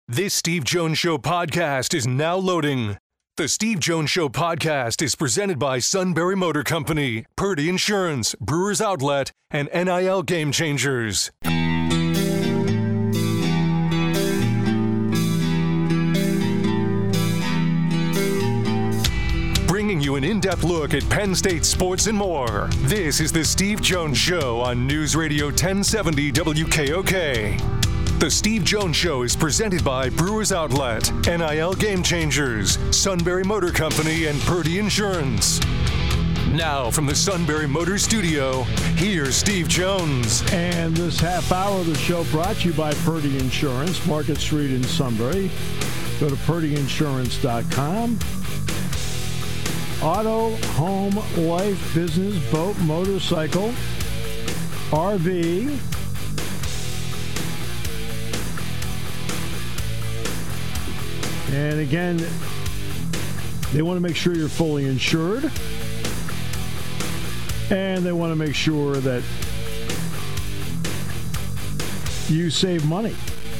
This Steve Jones Show podcast is now loading. The Steve Jones Show podcast is presented by Sunbury Motor Company, Purdy Insurance, Brewers Outlet, and NIL Game Changers. Bringing you an in-depth look at Penn State sports and more. This is the Steve Jones Show on News Radio 1070 WKOK. The Steve Jones Show is presented by Brewers Outlet, NIL Game Changers, Sunbury Motor Company, and Purdy Insurance. Now, from the Sunbury Motor Studio, here's Steve Jones. And this half hour of the show brought to you by Purdy Insurance, Market Street in Sunbury. Go to purdyinsurance.com. Auto, home, life, business, boat, motorcycle, RV. And again, they want to make sure you're fully insured. And they want to make sure that you save money.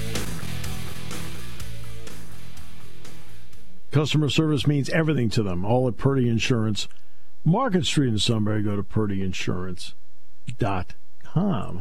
Customer service means everything to them. All at Purdy Insurance. Market Street in Sunbury. Go to purdyinsurance.com.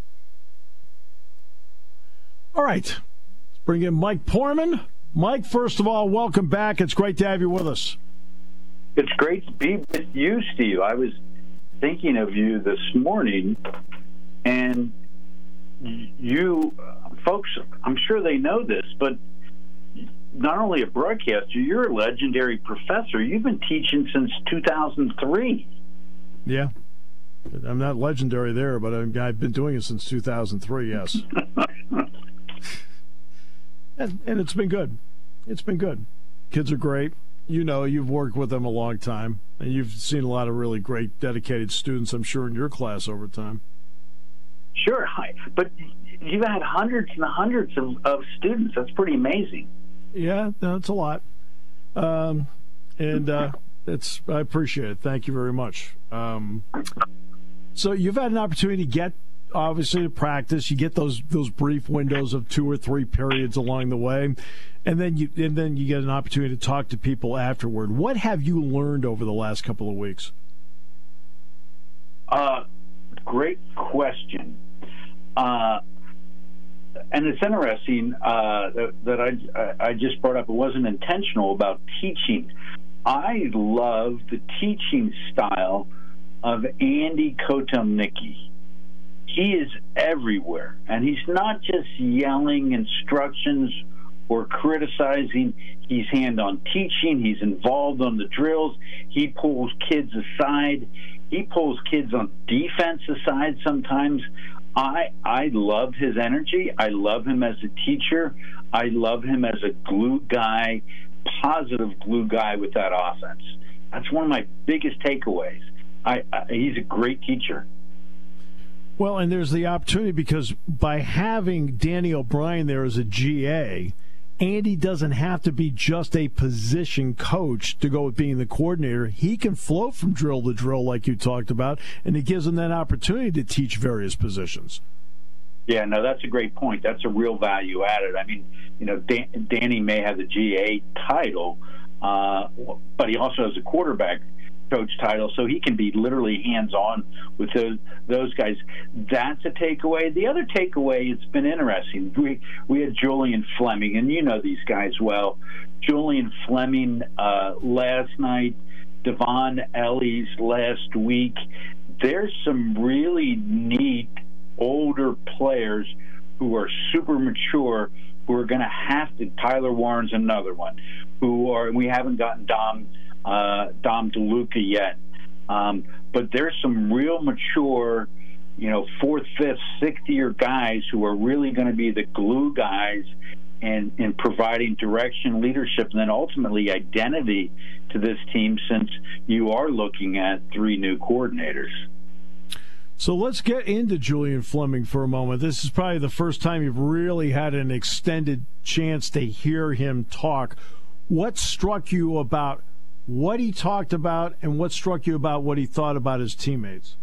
All right. Let's bring in Mike Poorman. Mike, first of all, welcome back. It's great to have you with us. It's great to be with you, Steve. I was thinking of you this morning, and you folks, I'm sure they know this, but not only a broadcaster, you're a legendary professor. You've been teaching since 2003. Yeah. I'm not legendary there, but I've been doing it since 2003, yes. And it's been good. It's been good. Kids are great. You know, you've worked with them a long time, and you've seen a lot of really great, dedicated students, I'm sure, in your class over time. Sure, but you've had hundreds and hundreds of students. That's pretty amazing. Yeah, that's a lot. I appreciate it. Thank you very much. So you've had an opportunity to get, obviously, to practice. You get those brief windows of 2 or 3 periods along the way, and then you get an opportunity to talk to people afterward. What have you learned over the last couple of weeks? Great question. And it's interesting that I just brought up. It wasn't intentional about teaching. I love the teaching style of Andy Kotelnicki. He is everywhere, and he's not just yelling instructions or criticizing. He's hand-on teaching. He's involved on the drills. He pulls kids aside. He pulls kids on defense aside sometimes. I love his energy. I love him as a teacher. I love him as a glue guy, positive glue guy with that offense. That's one of my biggest takeaways. He's a great teacher. Well, and there's the opportunity because by having Danny O'Brien there as a GA, Andy doesn't have to be just a position coach to go with being the coordinator. He can float from drill to drill like you talked about, and it gives him that opportunity to teach various positions. Yeah, no, that's a great point. That's a real value added. I mean, you know, Danny may have the GA title, but he also has a quarterback coach title, so he can be literally hands-on with those guys. That's a takeaway. The other takeaway, it's been interesting. We had Julian Fleming, and you know these guys well. Julian Fleming last night, Devon Ellis last week. There's some really neat older players who are super mature who are going to have to. Tyler Warren's another one. We haven't gotten Dom DeLuca yet. But there's some real mature, 4th, 5th, 6th year guys who are really going to be the glue guys and providing direction, leadership, and then ultimately identity to this team, since you are looking at 3 new coordinators. So let's get into Julian Fleming for a moment. This is probably the first time you've really had an extended chance to hear him talk. What struck you about what he talked about, and what struck you about what he thought about his teammates?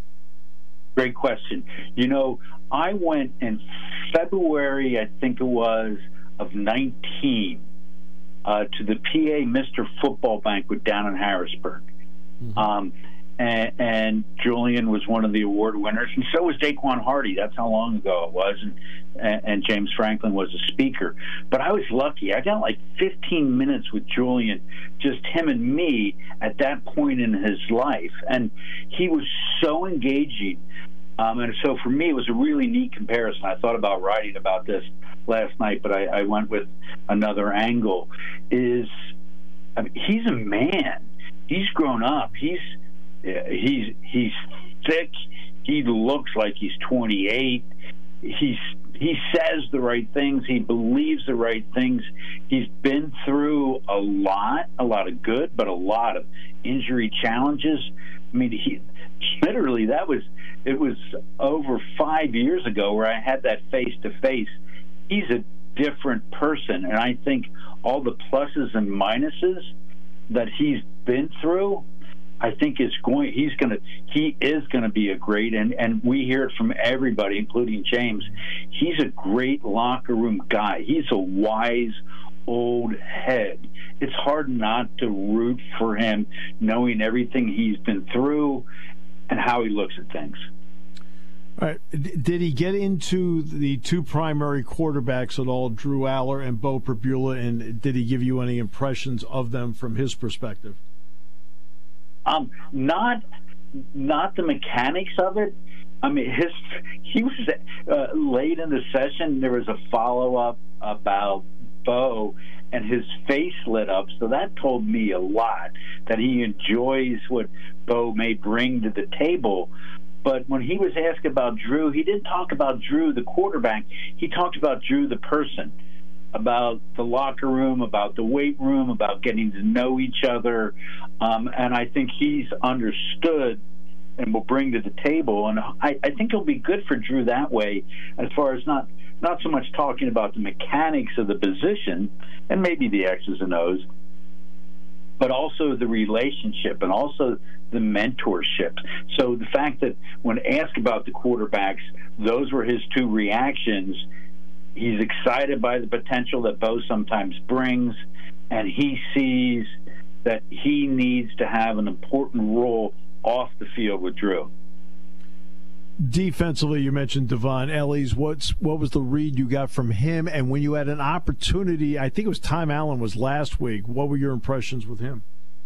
Great question. I went in February, I think it was, of 19 to the PA Mr. Football Banquet down in Harrisburg. Mm-hmm. And Julian was one of the award winners, and so was Daquan Hardy. That's how long ago it was, and James Franklin was a speaker. But I was lucky. I got like 15 minutes with Julian, just him and me at that point in his life, and he was so engaging. And so for me, it was a really neat comparison. I thought about writing about this last night, but I went with another angle. He's a man. He's grown up. He's thick. He looks like he's 28. He says the right things. He believes the right things. He's been through a lot of good, but a lot of injury challenges. I mean, it was over 5 years ago where I had that face-to-face. He's a different person, and I think all the pluses and minuses that he's been through, I think he is going to be a great, and we hear it from everybody, including James. He's a great locker room guy. He's a wise old head. It's hard not to root for him, knowing everything he's been through and how he looks at things. All right. Did he get into the two primary quarterbacks at all, Drew Aller and Beau Pribula, and did he give you any impressions of them from his perspective? Not the mechanics of it. I mean, he was late in the session. There was a follow-up about Beau, and his face lit up, so that told me a lot, that he enjoys what Beau may bring to the table. But when he was asked about Drew, he didn't talk about Drew, the quarterback. He talked about Drew, the person, about the locker room, about the weight room, about getting to know each other. And I think he's understood and will bring to the table. And I think it'll be good for Drew that way, as far as not so much talking about the mechanics of the position and maybe the X's and O's, but also the relationship and also the mentorship. So the fact that when asked about the quarterbacks, those were his two reactions. He's excited by the potential that Beau sometimes brings, and he sees that he needs to have an important role off the field with Drew. Defensively, you mentioned Devon Ellies. What was the read you got from him? And when you had an opportunity, I think it was Tom Allen was last week, what were your impressions with him?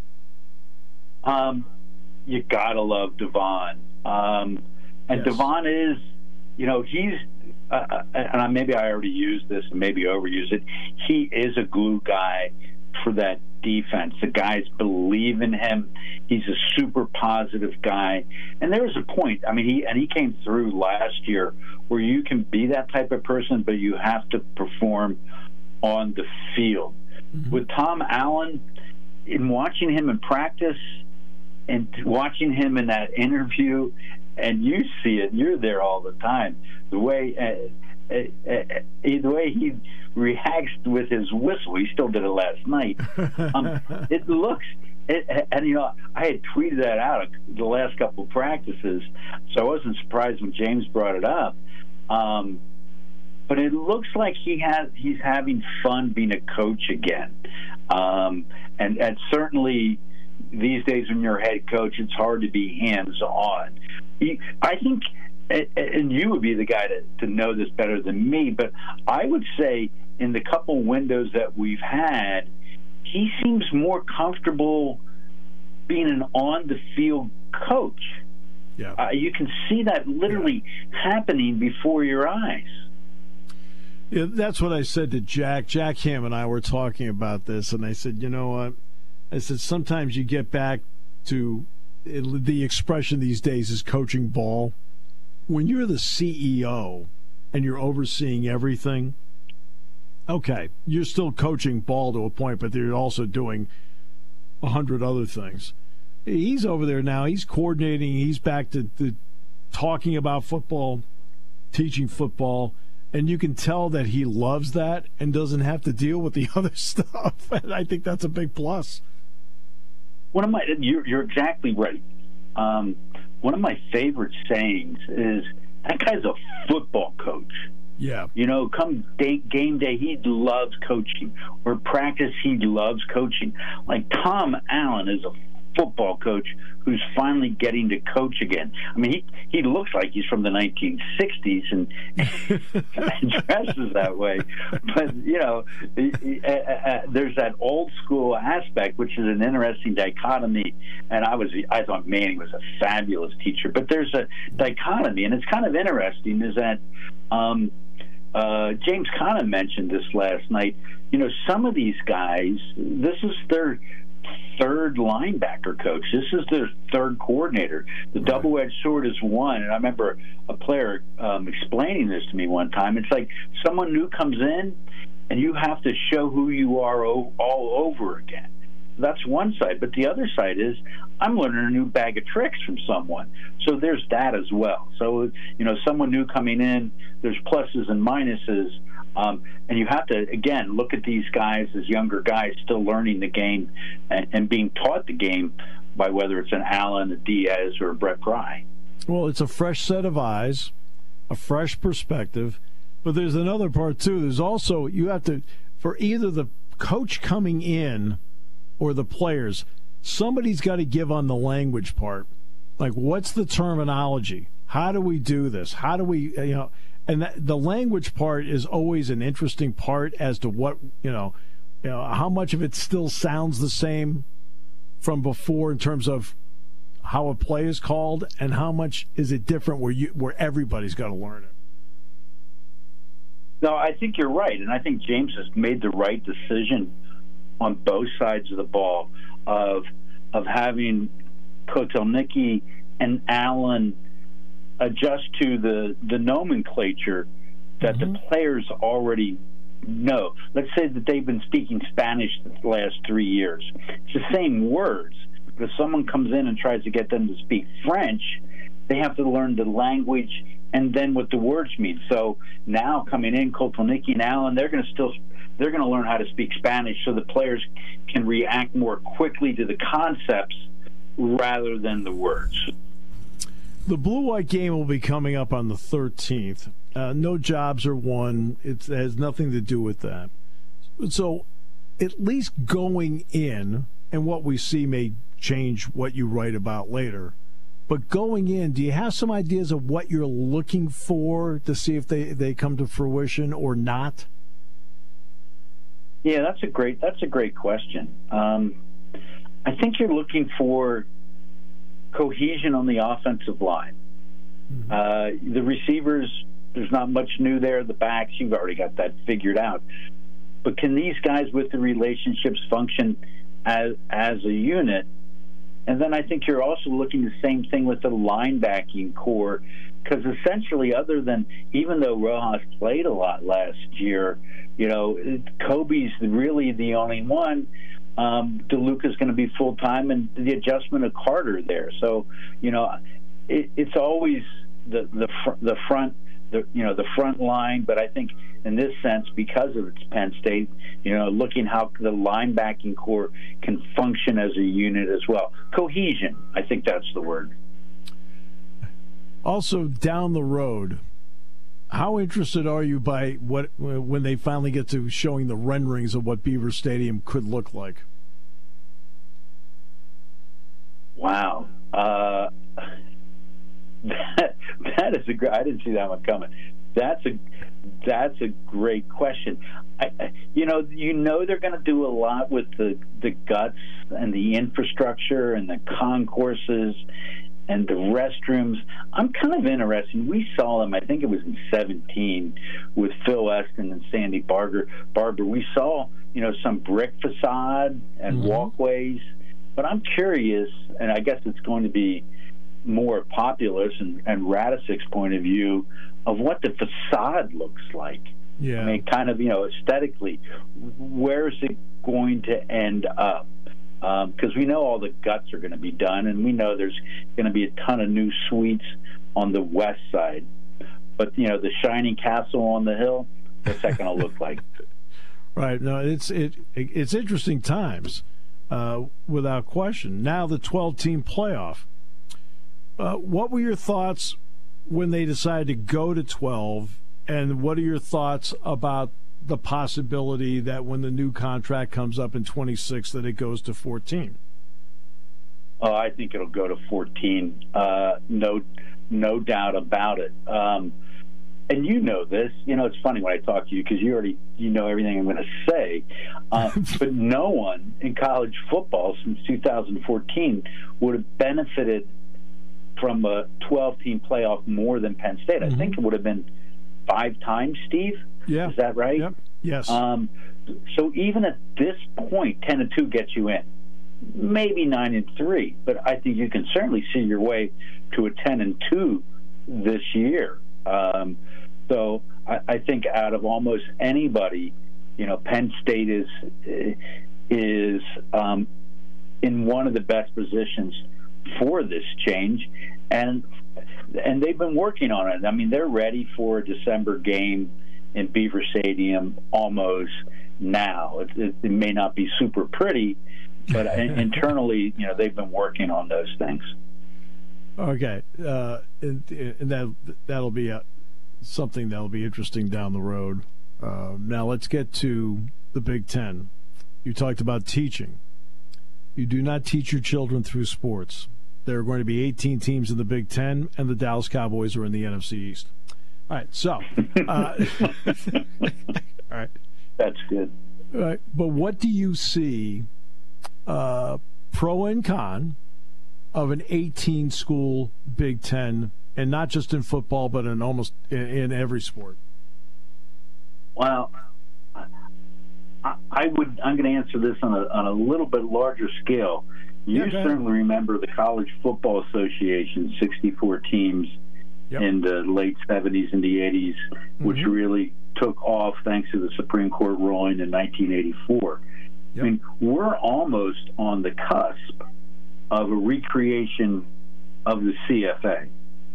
You gotta love Devon. And yes. Devon is, he's, and maybe I already used this and maybe overused it, he is a glue guy for that defense. The guys believe in him. He's a super positive guy. And there was a point, he came through last year where you can be that type of person, but you have to perform on the field. Mm-hmm. With Tom Allen, in watching him in practice and watching him in that interview, and you see it, you're there all the time, the way he reacts with his whistle. He still did it last night. It looks, I had tweeted that out the last couple of practices, so I wasn't surprised when James brought it up. But it looks like he's having fun being a coach again. And certainly these days when you're a head coach, it's hard to be hands-on. I think, and you would be the guy to know this better than me, but I would say in the couple windows that we've had, he seems more comfortable being an on-the-field coach. Yeah. You can see that literally happening before your eyes. Yeah, that's what I said to Jack. Jack Ham and I were talking about this, and I said, you know what? I said, sometimes you get back to the expression these days is coaching ball. When you're the CEO and you're overseeing everything, okay, you're still coaching ball to a point, but you're also doing 100 other things. He's over there now. He's coordinating. He's back to talking about football, teaching football, and you can tell that he loves that and doesn't have to deal with the other stuff. And I think that's a big plus. You're exactly right. One of my favorite sayings is, that guy's a football coach. Yeah. You know, come game day, he loves coaching. Or practice, he loves coaching. Like Tom Allen is a football coach who's finally getting to coach again. I mean, he looks like he's from the 1960s and dresses that way. But, you know, there's that old school aspect, which is an interesting dichotomy. And I thought Manning was a fabulous teacher. But there's a dichotomy, and it's kind of interesting, is that James Conner mentioned this last night. You know, some of these guys, this is their third linebacker coach. This is their third coordinator. The double-edged sword is one. And I remember a player explaining this to me one time. It's like someone new comes in, and you have to show who you are all over again. That's one side. But the other side is I'm learning a new bag of tricks from someone. So there's that as well. So, you know, someone new coming in, there's pluses and minuses. And you have to, again, look at these guys as younger guys still learning the game and being taught the game by whether it's an Allen, a Diaz, or a Brett Pry. Well, it's a fresh set of eyes, a fresh perspective. But there's another part, too. There's also, you have to, for either the coach coming in or the players, somebody's got to give on the language part. Like, what's the terminology? How do we do this? How do we, you know, and the language part is always an interesting part as to what, you know, how much of it still sounds the same from before in terms of how a play is called, and how much is it different where everybody's got to learn it. No, I think you're right, and I think James has made the right decision on both sides of the ball of having Kotelnicki and Allen adjust to the nomenclature that the players already know. Let's say that they've been speaking Spanish the last 3 years. It's the same words. But if someone comes in and tries to get them to speak French, they have to learn the language and then what the words mean. So now coming in, Kotelnicki and Allen, they're going to learn how to speak Spanish so the players can react more quickly to the concepts rather than the words. The blue-white game will be coming up on the 13th. No jobs are won. It has nothing to do with that. So at least going in, and what we see may change what you write about later, but going in, do you have some ideas of what you're looking for to see if they come to fruition or not? Yeah, that's a great question. I think you're looking for cohesion on the offensive line. The receivers, there's not much new there. The backs, you've already got that figured out. But can these guys with the relationships function as a unit? And then I think you're also looking the same thing with the linebacking core, because essentially, other than, even though Rojas played a lot last year, you know, Kobe's really the only one. DeLuca's going to be full-time, and the adjustment of Carter there. So, you know, it's always the front line. But I think in this sense, because of its Penn State, you know, looking how the linebacking core can function as a unit as well. Cohesion, I think that's the word. Also, down the road, how interested are you by when they finally get to showing the renderings of what Beaver Stadium could look like? Wow, that is a great. I didn't see that one coming. That's a great question. You know they're going to do a lot with the guts and the infrastructure and the concourses and the restrooms. I'm kind of interested. We saw them, I think it was in 2017, with Phil Eston and Sandy Barber. We saw, you know, some brick facade and walkways. But I'm curious, and I guess it's going to be more Populous and Radicic's point of view of what the facade looks like. Yeah. I mean, kind of, you know, aesthetically, where is it going to end up? Because we know all the guts are going to be done, and we know there's going to be a ton of new suites on the west side. But, you know, the shining castle on the hill, what's that going to look like? Right. No, it's interesting times, without question. Now the 12-team playoff. What were your thoughts when they decided to go to 12 And what are your thoughts about the possibility that when the new contract comes up in 26 that it goes to 14? Oh, I think it'll go to 14. No doubt about it. And you know this. You know, it's funny when I talk to you because you know everything I'm going to say. But no one in college football since 2014 would have benefited from a 12-team playoff more than Penn State. I think it would have been 5 times, Steve. Yeah. Is that right? Yep. Yes. So even at this point, 10-2 gets you in. Maybe 9-3, but I think you can certainly see your way to a 10-2 this year. So I think out of almost anybody, you know, Penn State is in one of the best positions for this change, and they've been working on it. I mean, they're ready for a December game in Beaver Stadium almost now. It may not be super pretty, but internally, you know, they've been working on those things. Okay, and that'll be something that'll be interesting down the road. Now let's get to the Big Ten. You talked about teaching. You do not teach your children through sports. There are going to be 18 teams in the Big Ten, and the Dallas Cowboys are in the NFC East. All right, so all right, that's good. All right, but what do you see, pro and con, of an 18-school Big Ten, and not just in football, but in almost in every sport? Well, I'm going to answer this on a little bit larger scale. You certainly remember the College Football Association, 64 teams in the late 70s and the 80s, which really took off thanks to the Supreme Court ruling in 1984. I mean, we're almost on the cusp of a recreation of the CFA.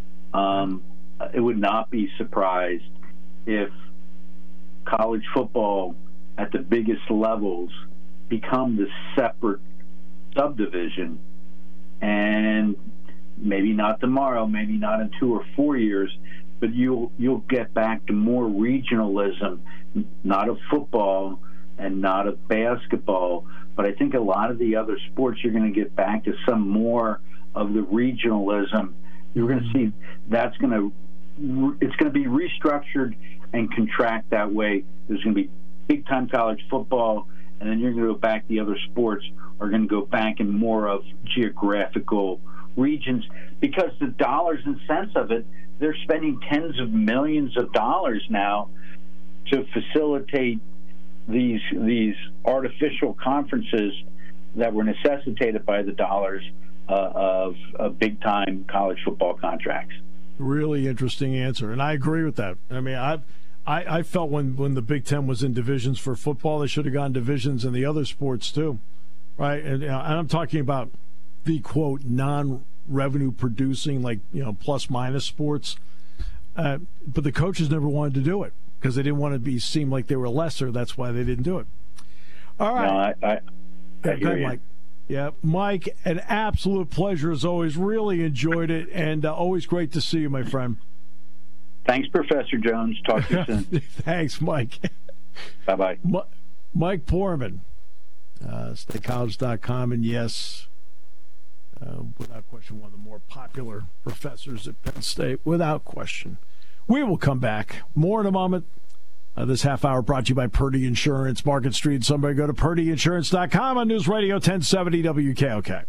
It would not be surprised if college football at the biggest levels become the separate subdivision, and maybe not tomorrow, maybe not in 2 or 4 years, but you'll get back to more regionalism, not of football and not of basketball, but I think a lot of the other sports you're going to get back to some more of the regionalism. You're going to see it's going to be restructured and contract that way. There's going to be big-time college football, and then you're going to go back. The other sports are going to go back in more of geographical regions because the dollars and cents of it, they're spending tens of millions of dollars now to facilitate these artificial conferences that were necessitated by the dollars of big-time college football contracts. Really interesting answer, and I agree with that. I mean, I felt when the Big Ten was in divisions for football, they should have gone divisions in the other sports too, right? And I'm talking about the, quote, non-revenue producing, like, you know, plus-minus sports. But the coaches never wanted to do it because they didn't want to seem like they were lesser. That's why they didn't do it. All right. No, I hear you. Mike. Yeah, Mike, an absolute pleasure as always. Really enjoyed it, and always great to see you, my friend. Thanks, Professor Jones. Talk to you soon. Thanks, Mike. Bye-bye. Mike Poorman, statecollege.com, and yes, without question, one of the more popular professors at Penn State, without question. We will come back. More in a moment. This half hour brought to you by Purdy Insurance, Market Street. Somebody go to PurdyInsurance.com on News Radio 1070 WKOK.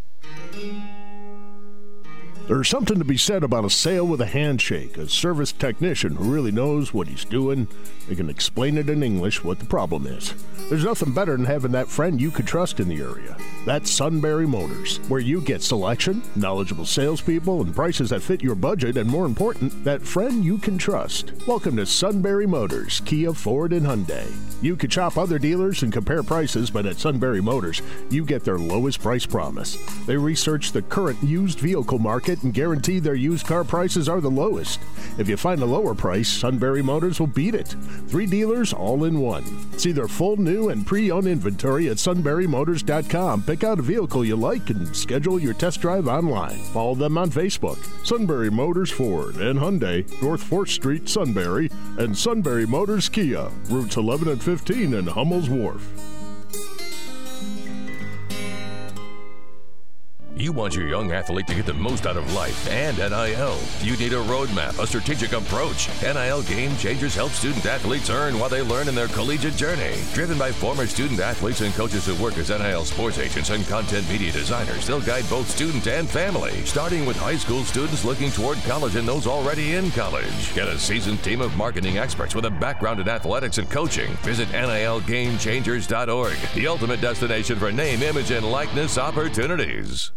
There's something to be said about a sale with a handshake, a service technician who really knows what he's doing. They can explain it in English what the problem is. There's nothing better than having that friend you could trust in the area. That's Sunbury Motors, where you get selection, knowledgeable salespeople, and prices that fit your budget, and more important, that friend you can trust. Welcome to Sunbury Motors, Kia, Ford, and Hyundai. You could shop other dealers and compare prices, but at Sunbury Motors, you get their lowest price promise. They research the current used vehicle market and guarantee their used car prices are the lowest. If you find a lower price, Sunbury Motors will beat it. 3 dealers all in one. See their full new and pre-owned inventory at sunburymotors.com. Pick Pick out a vehicle you like and schedule your test drive online. Follow them on Facebook. Sunbury Motors Ford and Hyundai, North 4th Street, Sunbury, and Sunbury Motors Kia, routes 11 and 15 in Hummel's Wharf. You want your young athlete to get the most out of life and NIL. You need a roadmap, a strategic approach. NIL Game Changers help student athletes earn while they learn in their collegiate journey. Driven by former student athletes and coaches who work as NIL sports agents and content media designers, they'll guide both student and family, starting with high school students looking toward college and those already in college. Get a seasoned team of marketing experts with a background in athletics and coaching. Visit NILGameChangers.org, the ultimate destination for name, image, and likeness opportunities.